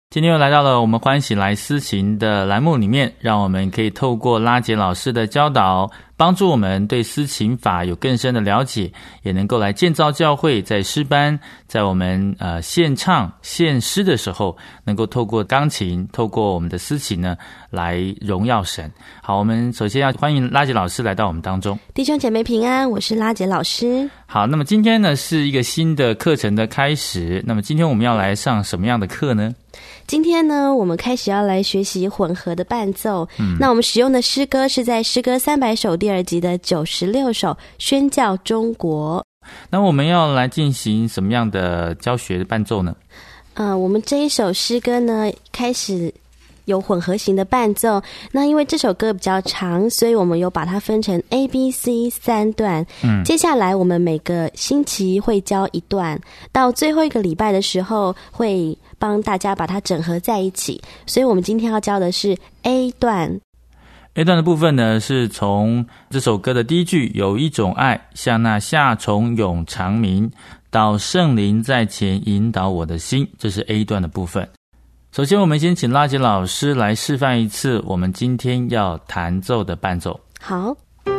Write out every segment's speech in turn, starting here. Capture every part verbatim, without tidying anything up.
今天又来到了我们欢喜来思琴的栏目里面，让我们可以透过拉杰老师的教导，帮助我们对思琴法有更深的了解，也能够来建造教会，在诗班，在我们呃献唱献诗的时候，能够透过钢琴，透过我们的思琴呢，来荣耀神。好，我们首先要欢迎拉杰老师来到我们当中。 弟兄姐妹平安，我是拉杰老师。 好，那么今天呢是一个新的课程的开始，那么今天我们要来上什么样的课呢？ 今天呢，我们开始要来学习混合的伴奏。嗯，那我们使用的诗歌是在诗歌三百首第二集的九十六首，宣教中国。 那我们要来进行什么样的教学的伴奏呢？ 呃，我们这一首诗歌呢，开始有混合型的伴奏。那因为这首歌比较长，所以我们有把它分成 A、B、C 三段。嗯，接下来我们每个星期会教一段，到最后一个礼拜的时候会帮大家把它整合在一起。所以我们今天要教的是 A 段。 A 段的部分呢，是从这首歌的第一句，有一种爱像那夏虫永长鸣，到圣灵在前引导我的心，这是 A 段的部分。首先我们先请拉杰老师来示范一次我们今天要弹奏的伴奏。 好，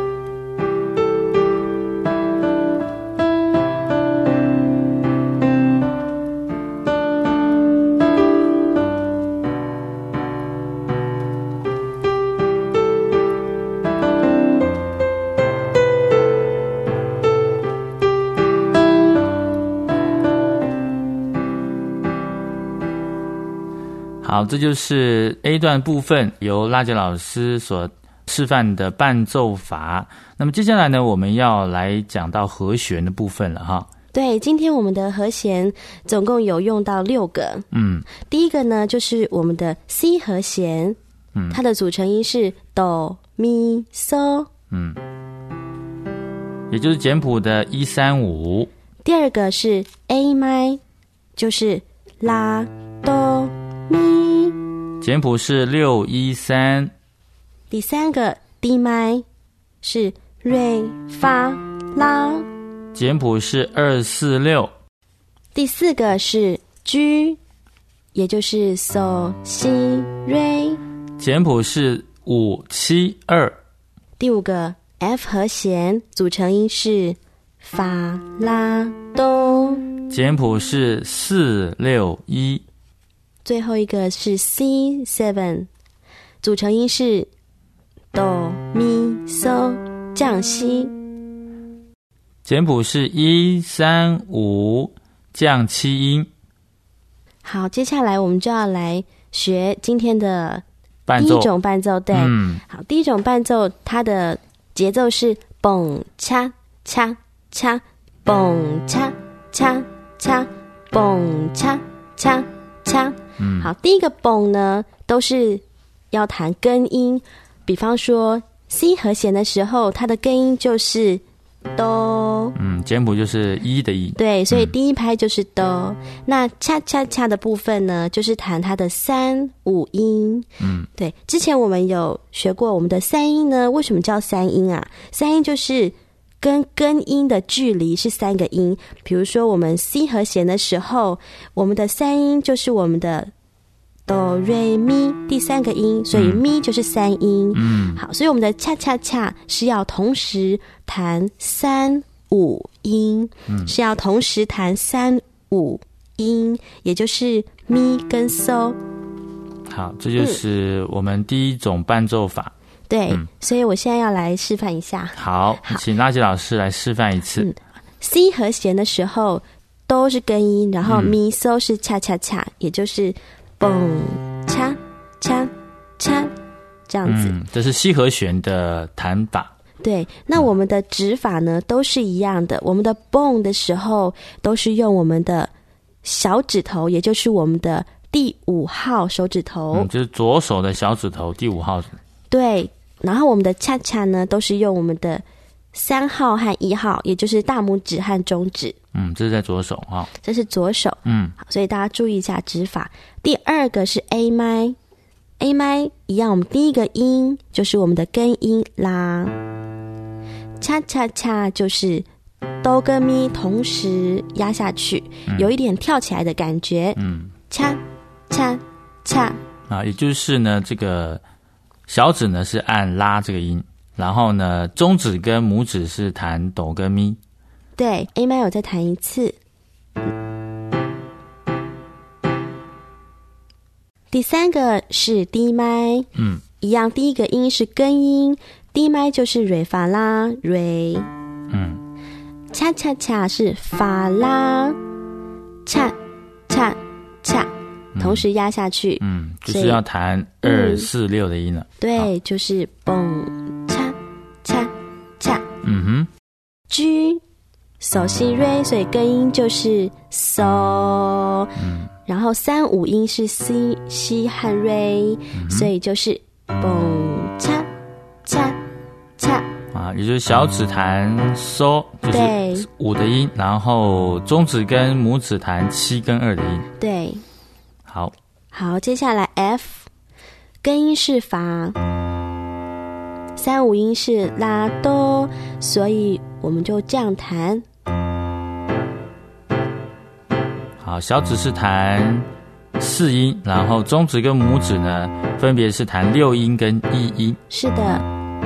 好，这就是 A 段部分由拉杰老师所示范的伴奏法。那么接下来呢，我们要来讲到和弦的部分了哈。 对，今天我们的和弦总共有用到六个。嗯，第一个呢就是我们的 C 和弦，嗯，它的组成音是哆咪嗦，嗯， 也就是简谱的一三五。 第二个是 A 麦，就是拉哆咪， 简谱是六一三。 第三个 D 麦是瑞发拉， 简谱是二四六。 第四个是 G， 也就是嗦西瑞， 简谱是五七二。 第五个 F 和弦，组成音是发拉哆， 简谱是四六一。 最后一个是 C 七， 组成音是哆咪嗦降西， 简谱是一三五降七音。 好，接下来我们就要来学今天的第一种伴奏。对、嗯，好，第一种伴奏它的节奏是蹦恰恰恰，蹦恰恰恰，蹦恰恰恰。嗯，好，第一个蹦呢都是要弹根音，比方说 C 和弦的时候，它的根音就是哆， 嗯，简谱就是一的一， 对，所以第一拍就是哆、嗯。那恰恰恰的部分呢，就是弹它的三五音，嗯，对。之前我们有学过我们的三音呢，为什么叫三音啊？三音就是跟根音的距离是三个音，比如说我们 C 和弦的时候，我们的三音就是我们的哆瑞咪第三个音，所以咪就是三音。嗯，好，所以我们的恰恰恰是要同时弹三五音，嗯，是要同时弹三五音，也就是咪跟嗦。 好，这就是我们第一种伴奏法。 对、嗯，所以我现在要来示范一下。 好，好，请拉杰老师来示范一次。嗯、 C 和弦的时候都是根音，然后咪嗦是恰恰恰，也就是蹦恰恰恰这样子、嗯、 这是 C 和弦的弹法。 对，那我们的指法呢、嗯、都是一样的，我们的蹦的时候都是用我们的小指头，也就是我们的第五号手指头、 嗯、就是左手的小指头第五号。 对，然后我们的恰恰呢都是用我们的三号和一号，也就是大拇指和中指。 嗯，这是在左手哈、哦， 这是左手。嗯，好，所以大家注意一下指法。第二个是 A 麦 ，A 麦一样，我们第一个音就是我们的根音拉，恰恰恰就是哆跟咪同时压下去、嗯，有一点跳起来的感觉。嗯，恰恰恰啊，也就是呢，这个小指呢是按拉这个音，然后呢，中指跟拇指是弹哆跟咪。 对 ，A 麦我再弹一次。第三个是 D 麦， 嗯， 一样，第一个音是根音 ，D 麦就是瑞发拉瑞， 嗯， 恰恰恰是发拉，恰恰恰，同时压下去， 嗯，就是要弹二四六的音了。 对，就是蹦恰恰恰， 嗯哼 ，G 手西瑞，所以根音就是嗦， 嗯。 然后三五音是 C、西和瑞、嗯，所以就是蹦恰恰恰啊，也就是小指弹嗦，就是五的音，然后中指跟拇指弹七跟二的音。 对， 好， 好，接下来 F 根音是发，三五音是拉哆，所以我们就这样弹。 好，小指是弹四音，然后中指跟拇指呢，分别是弹六音跟一音。 是的。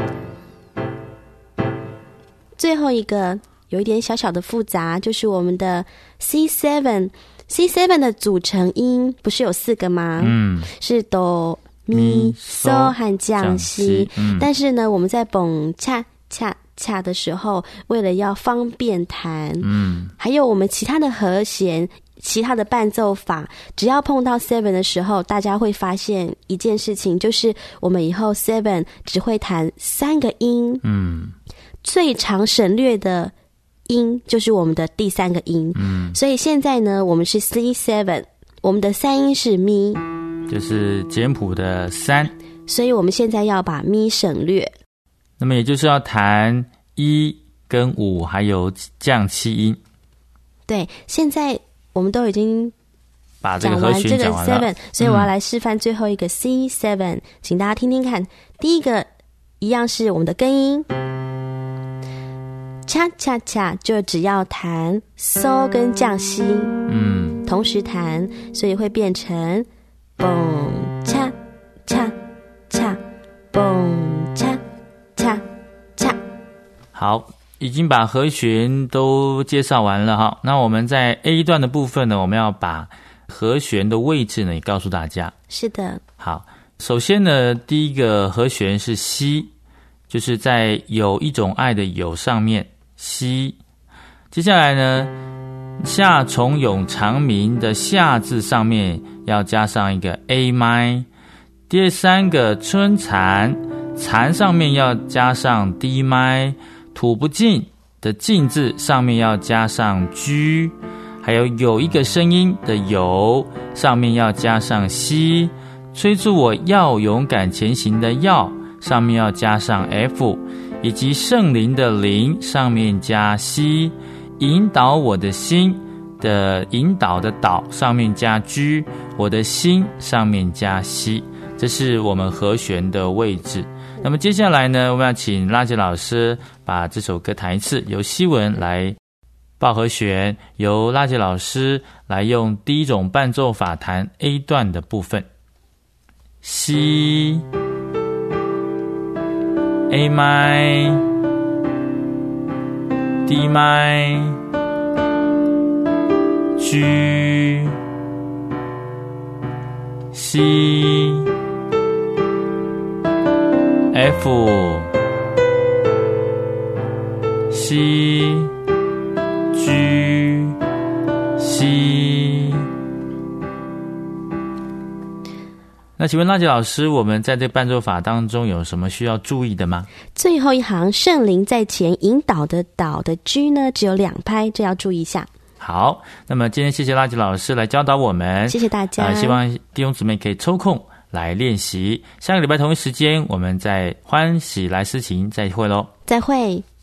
最后一个有一点小小的复杂，就是我们的 C 七 C 七 的组成音不是有四个吗？ 嗯， 是哆、咪、嗦和降西。嗯，但是呢，我们在蹦恰恰恰的时候，为了要方便弹， 嗯， 还有我们其他的和弦。其他的伴奏法，只要碰到 seven 的时候，大家会发现一件事情，就是我们以后 seven 只会弹三个音， 嗯， 最常省略的音就是我们的第三个音， 嗯， 所以现在呢，我们是 C 七，我们的三音是咪， 就是简谱的三， 所以我们现在要把咪省略， 那么也就是要弹一跟五还有降七音。 对，现在我们都已经把这个和弦讲完了， 讲完这个 seven， 所以我要来示范最后一个 C 七、嗯、请大家听听看。第一个一样是我们的根音，恰恰恰就只要弹嗦跟降西， 嗯， 同时弹，所以会变成蹦恰恰恰蹦恰恰恰。 好。已经把和弦都介绍完了哈，那我们在 A 段的部分呢，我们要把和弦的位置呢也告诉大家。 是的。 好，首先呢，第一个和弦是西，就是在有一种爱的有上面西。接下来呢，夏虫永长鸣的夏字上面要加上一个 A 麦。第三个春蚕，蚕上面要加上 D 麦。吐不尽的尽字上面要加上 G， 还有有一个声音的有上面要加上西，催促我要勇敢前行的要上面要加上 F， 以及圣灵的灵上面加西，引导我的心的引导的导上面加 G， 我的心上面加西，这是我们和弦的位置。那么接下来呢，我们要请拉杰老师把这首歌弹一次，由希文来报和弦，由拉杰老师来用第一种伴奏法弹 A 段的部分。西 A 麦 D 麦 G C F C G C。 那请问拉杰老师，我们在这伴奏法当中有什么需要注意的吗？ 最后一行圣灵在前引导的导的 G 呢只有两拍，这要注意一下。 好，那么今天谢谢拉杰老师来教导我们， 谢谢大家、 呃、希望弟兄姊妹可以抽空来练习，下个礼拜同一时间我们在欢喜来思琴再会咯， 再会。